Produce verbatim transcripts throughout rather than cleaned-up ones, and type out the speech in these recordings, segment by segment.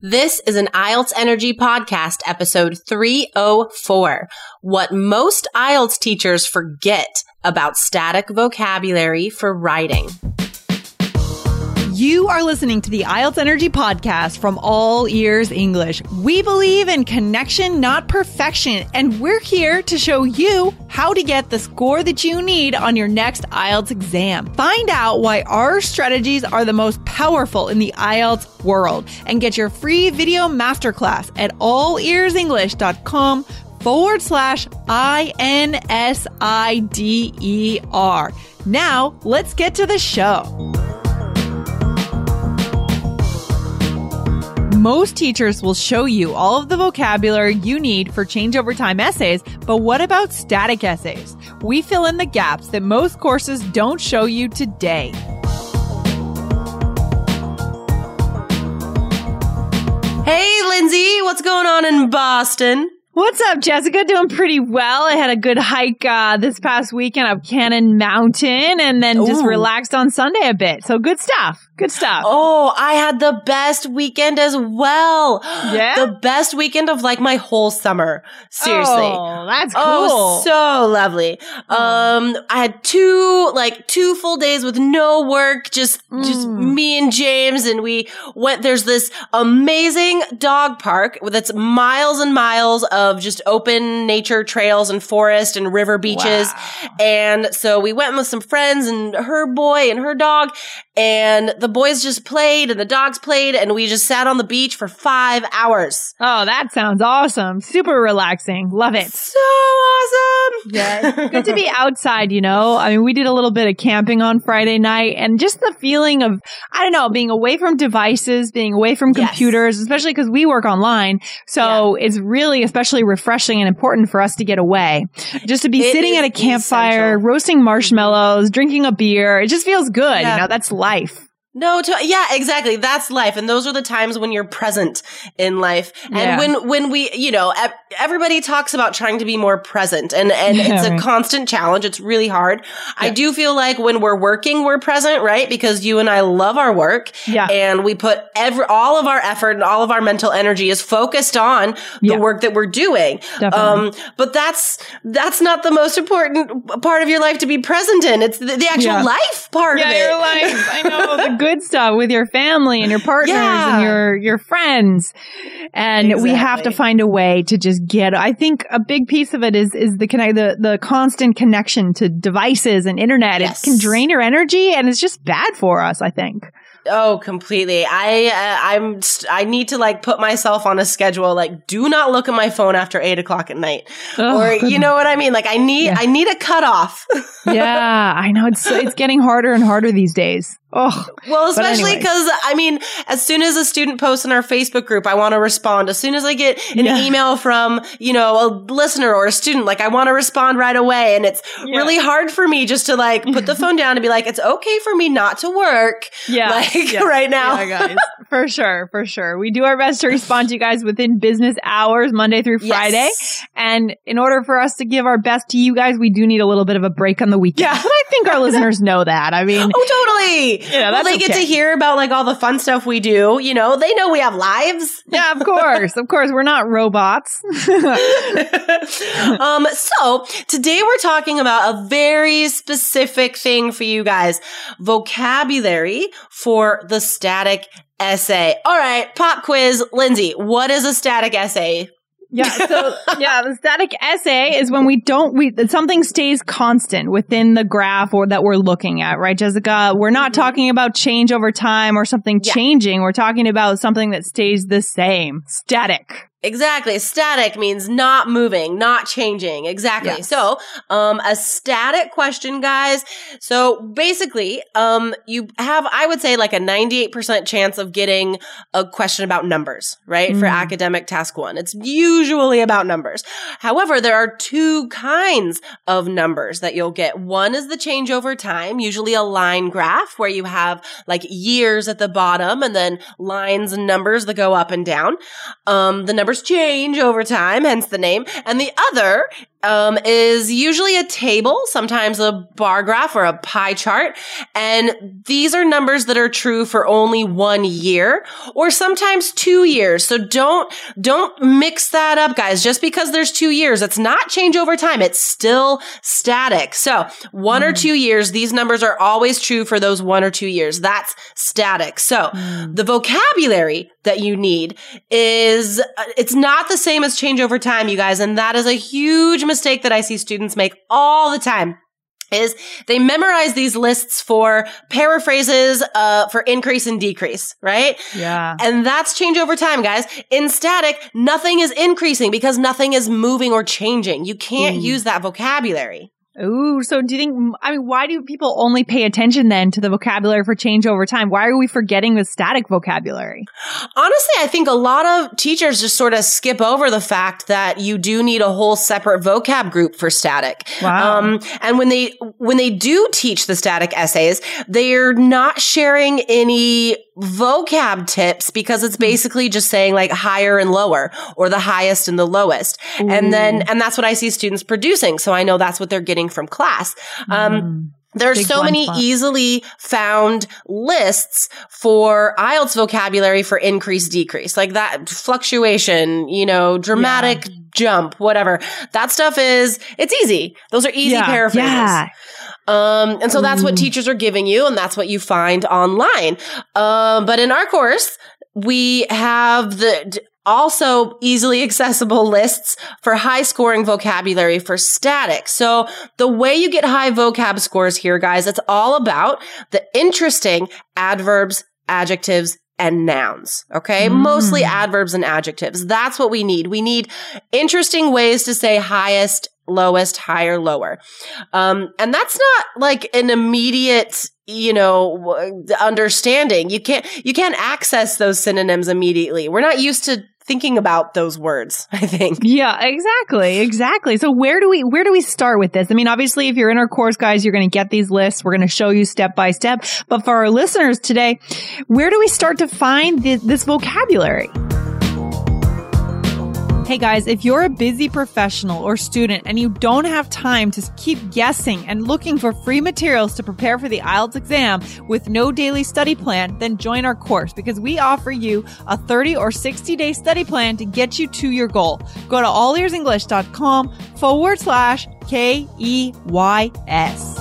This is an I E L T S Energy Podcast, episode three oh four. What most I E L T S teachers forget about static vocabulary for writing. You are listening to the I E L T S Energy Podcast from All Ears English. We believe in connection, not perfection, and we're here to show you how to get the score that you need on your next I E L T S exam. Find out why our strategies are the most powerful in the I E L T S world and get your free video masterclass at allearsenglish.com forward slash I N S I D E R. Now, let's get to the show. Most teachers will show you all of the vocabulary you need for changeover time essays, but what about static essays? We fill in the gaps that most courses don't show you today. Hey, Lindsay, what's going on in Boston? What's up, Jessica? Doing pretty well. I had a good hike uh, this past weekend up Cannon Mountain and then Ooh. just relaxed on Sunday a bit. So good stuff. Good stuff. Oh, I had the best weekend as well. Yeah? The best weekend of like my whole summer. Seriously. Oh, that's cool. Oh, so lovely. Oh. Um, I had two, like two full days with no work, just, mm. just me and James. And we went, there's this amazing dog park that's miles and miles of just open nature trails and forest and river beaches. Wow. And so we went with some friends and her boy and her dog, and the boys just played and the dogs played, and we just sat on the beach for five hours. Oh, that sounds awesome. Super relaxing. Love it. So awesome. Yeah. It's good to be outside, you know? I mean, we did a little bit of camping on Friday night, and just the feeling of, I don't know, being away from devices, being away from computers, yes. especially because we work online. So yeah. it's really especially refreshing and important for us to get away. Just to be it sitting at a campfire, essential. roasting marshmallows, drinking a beer. It just feels good. Yeah. You know, that's life. No, to, yeah, exactly. That's life. And those are the times when you're present in life. And yeah. when, when we, you know, everybody talks about trying to be more present, and, and yeah, it's a right. constant challenge. It's really hard. Yeah. I do feel like when we're working, we're present, right? Because you and I love our work. Yeah. And we put every, all of our effort and all of our mental energy is focused on the yeah. work that we're doing. Definitely. Um, but that's, that's not the most important part of your life to be present in. It's the, the actual yeah. life part yeah, of it. Your life. I know. The good stuff with your family and your partners yeah. and your, your friends. And exactly. we have to find a way to just get, I think a big piece of it is, is the connect, the, the constant connection to devices and internet. Yes. It can drain your energy and it's just bad for us, I think. Oh, completely. I, uh, I'm, st- I need to like put myself on a schedule. Like, do not look at my phone after eight o'clock at night. Oh, or, you know what I mean? Like, I need, yeah. I need a cutoff. Yeah, I know. It's, it's getting harder and harder these days. Oh, well, especially because, I mean, as soon as a student posts in our Facebook group, I want to respond. As soon as I get an yeah. email from, you know, a listener or a student, like I want to respond right away. And it's yeah. really hard for me just to like put the phone down and be like, it's okay for me not to work. Yeah. Like yeah. right now. Yeah, guys. For sure. For sure. We do our best to respond to you guys within business hours, Monday through Friday. Yes. And in order for us to give our best to you guys, we do need a little bit of a break on the weekend. Yeah. But I think our listeners know that. I mean, oh, totally. Yeah, well, they okay. get to hear about like all the fun stuff we do. You know, they know we have lives. Yeah, of course. Of course. We're not robots. um, so today we're talking about a very specific thing for you guys. Vocabulary for the static essay. All right. Pop quiz. Lindsay, what is a static essay? Yeah. So, yeah, the static essay is when we don't, we, something stays constant within the graph or that we're looking at, right, Jessica? We're not mm-hmm. talking about change over time or something yeah. changing. We're talking about something that stays the same. Static. Exactly. Static means not moving, not changing. Exactly. Yes. So, um, a static question, guys. So basically, um, you have, I would say like a ninety-eight percent chance of getting a question about numbers, right? Mm. For academic task one. It's usually about numbers. However, there are two kinds of numbers that you'll get. One is the change over time, usually a line graph where you have like years at the bottom and then lines and numbers that go up and down. Um, the numbers numbers change over time, hence the name. And the other um, is usually a table, sometimes a bar graph or a pie chart. And these are numbers that are true for only one year or sometimes two years. So don't, don't mix that up, guys. Just because there's two years, it's not change over time. It's still static. So one mm. or two years, these numbers are always true for those one or two years. That's static. So mm. the vocabulary that you need is, uh, it's not the same as change over time, you guys. And that is a huge mistake that I see students make all the time. Is they memorize these lists for paraphrases, uh, for increase and decrease, right? Yeah. And that's change over time, guys. In static, nothing is increasing because nothing is moving or changing. You can't mm. use that vocabulary. Ooh, so do you think, I mean, why do people only pay attention then to the vocabulary for change over time? Why are we forgetting the static vocabulary? Honestly, I think a lot of teachers just sort of skip over the fact that you do need a whole separate vocab group for static. Wow. Um, and when they, when they do teach the static essays, they're not sharing any vocab tips because it's basically just saying like higher and lower or the highest and the lowest. Ooh. And then, and that's what I see students producing. So I know that's what they're getting from class. Um, mm. There are Big so many spot. easily found lists for I E L T S vocabulary for increase, decrease, like that fluctuation, you know, dramatic yeah. jump, whatever. That stuff is, it's easy. Those are easy yeah. paraphrases. Yeah. Um, and so that's Ooh. what teachers are giving you, and that's what you find online. Um, but in our course, we have the also easily accessible lists for high scoring vocabulary for static. So the way you get high vocab scores here, guys, it's all about the interesting adverbs, adjectives, and nouns. Okay. Mm. Mostly adverbs and adjectives. That's what we need. We need interesting ways to say highest, lowest, higher, lower. Um, and that's not like an immediate, you know, understanding. You can't, you can't access those synonyms immediately. We're not used to thinking about those words, I think. Yeah, exactly. Exactly. So where do we, where do we start with this? I mean, obviously, if you're in our course, guys, you're going to get these lists. We're going to show you step by step. But for our listeners today, where do we start to find th- this vocabulary? Hey guys, if you're a busy professional or student and you don't have time to keep guessing and looking for free materials to prepare for the I E L T S exam with no daily study plan, then join our course because we offer you a thirty or sixty day study plan to get you to your goal. Go to allearsenglish.com forward slash K E Y S.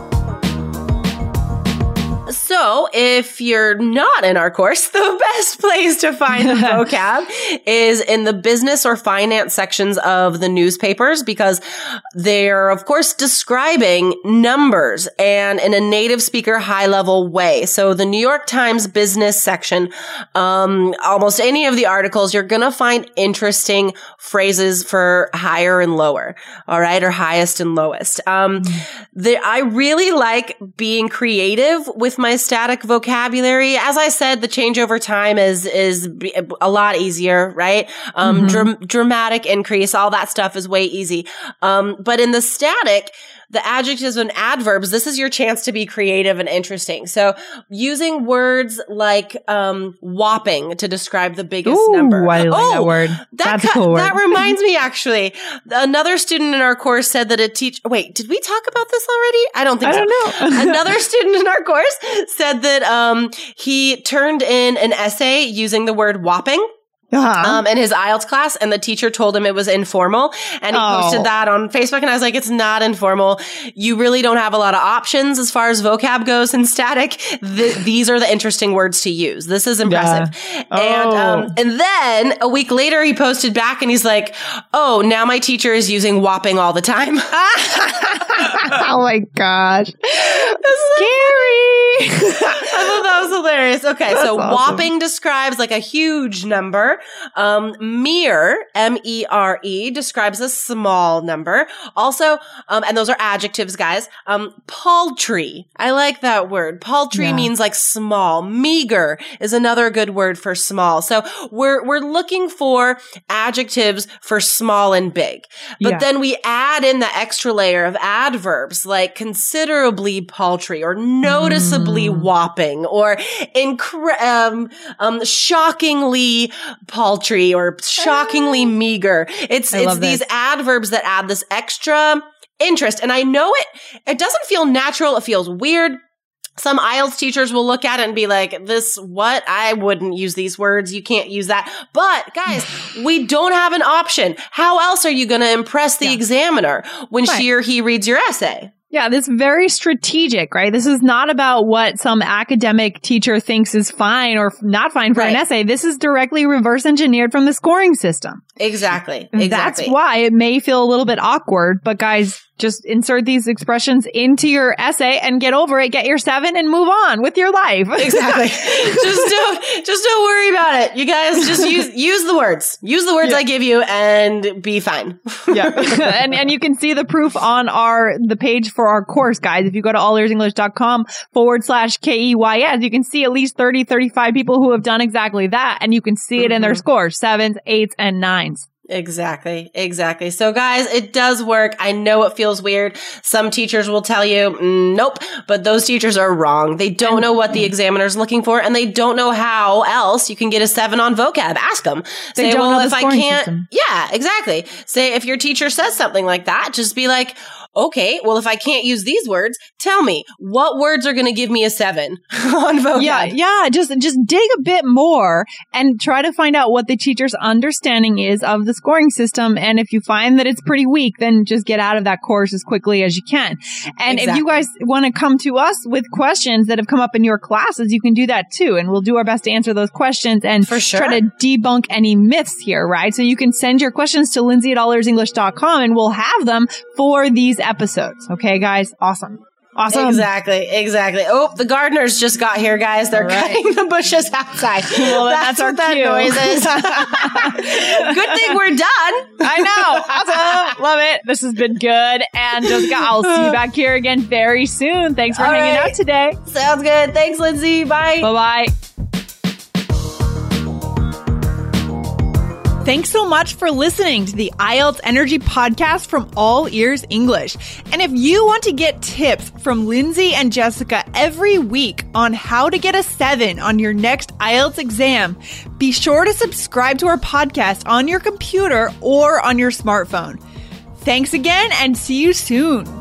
So if you're not in our course, the best place to find the vocab is in the business or finance sections of the newspapers because they're, of course, describing numbers and in a native speaker high level way. So the New York Times business section, um, almost any of the articles, you're going to find interesting phrases for higher and lower. All right. Or highest and lowest. Um, the, I really like being creative with my static vocabulary. As I said, the change over time is, is a lot easier, right? Um, mm-hmm. dr- dramatic increase, all that stuff is way easy. Um, but in the static, the adjectives and adverbs, this is your chance to be creative and interesting. So using words like um, whopping to describe the biggest Ooh, number. I like oh, that word. That That's ca- a cool word. That reminds me, actually. Another student in our course said that a teacher... Wait, did we talk about this already? I don't think I so. I don't know. Another student in our course said that um, he turned in an essay using the word whopping. Uh-huh. Um, in his I E L T S class, and the teacher told him it was informal, and he oh. posted that on Facebook, and I was like, it's not informal. You really don't have a lot of options as far as vocab goes in static. Th- these are the interesting words to use. This is impressive. Yeah. And, oh. um, and then a week later, he posted back, and he's like, oh, now my teacher is using whopping all the time. Oh my gosh. Scary. I thought that was hilarious. Okay, That's so awesome. whopping describes like a huge number. Um, mere, M E R E, describes a small number. Also, um, and those are adjectives, guys. Um, paltry. I like that word. Paltry Yeah. means like small. Meager is another good word for small. So we're, we're looking for adjectives for small and big. But Yeah. then we add in the extra layer of adverbs like considerably paltry or noticeably incredibly mm. whopping or incre- um, um, shockingly paltry or shockingly meager. It's, I it's these this. adverbs that add this extra interest. And I know it, it doesn't feel natural. It feels weird. Some I E L T S teachers will look at it and be like, this, what? I wouldn't use these words. You can't use that. But guys, we don't have an option. How else are you going to impress the yeah. examiner when right. she or he reads your essay? Yeah, this is very strategic, right? This is not about what some academic teacher thinks is fine or not fine for right. an essay. This is directly reverse engineered from the scoring system. Exactly. Exactly. That's why it may feel a little bit awkward, but guys, just insert these expressions into your essay and get over it, get your seven and move on with your life. Exactly. just don't, just don't worry about it. You guys just use, use the words, use the words yeah. I give you and be fine. yeah. And, and you can see the proof on our, the page for our course, guys. If you go to allearsenglish.com forward slash K E Y S, you can see at least thirty, thirty-five people who have done exactly that. And you can see it mm-hmm. in their scores, sevens, eights, and nines. Exactly. Exactly. So guys, it does work. I know it feels weird. Some teachers will tell you, mm, nope, but those teachers are wrong. They don't know what the examiner's looking for and they don't know how else you can get a seven on vocab. Ask them. They Say, don't well, know if the I scoring can't, system. yeah, exactly. Say if your teacher says something like that, just be like, okay, well, if I can't use these words, tell me what words are going to give me a seven on vocab. Yeah, yeah. Just, just dig a bit more and try to find out what the teacher's understanding is of the scoring system. And if you find that it's pretty weak, then just get out of that course as quickly as you can. And exactly. if you guys want to come to us with questions that have come up in your classes, you can do that too. And we'll do our best to answer those questions and For sure. try to debunk any myths here, right? So you can send your questions to Lindsay at all ears english dot com and we'll have them for these episodes. Okay, guys? Awesome. Awesome. Exactly. Exactly. Oh, the gardeners just got here, guys. They're right. cutting the bushes outside. Well, that's, that's our what that cue. noise is. Good thing we're done. I know. Awesome. Love it. This has been good. And Jessica, I'll see you back here again very soon. Thanks for All hanging right. out today. Sounds good. Thanks, Lindsay. Bye. Bye-bye. Thanks so much for listening to the I E L T S Energy Podcast from All Ears English. And if you want to get tips from Lindsay and Jessica every week on how to get a seven on your next I E L T S exam, be sure to subscribe to our podcast on your computer or on your smartphone. Thanks again and see you soon.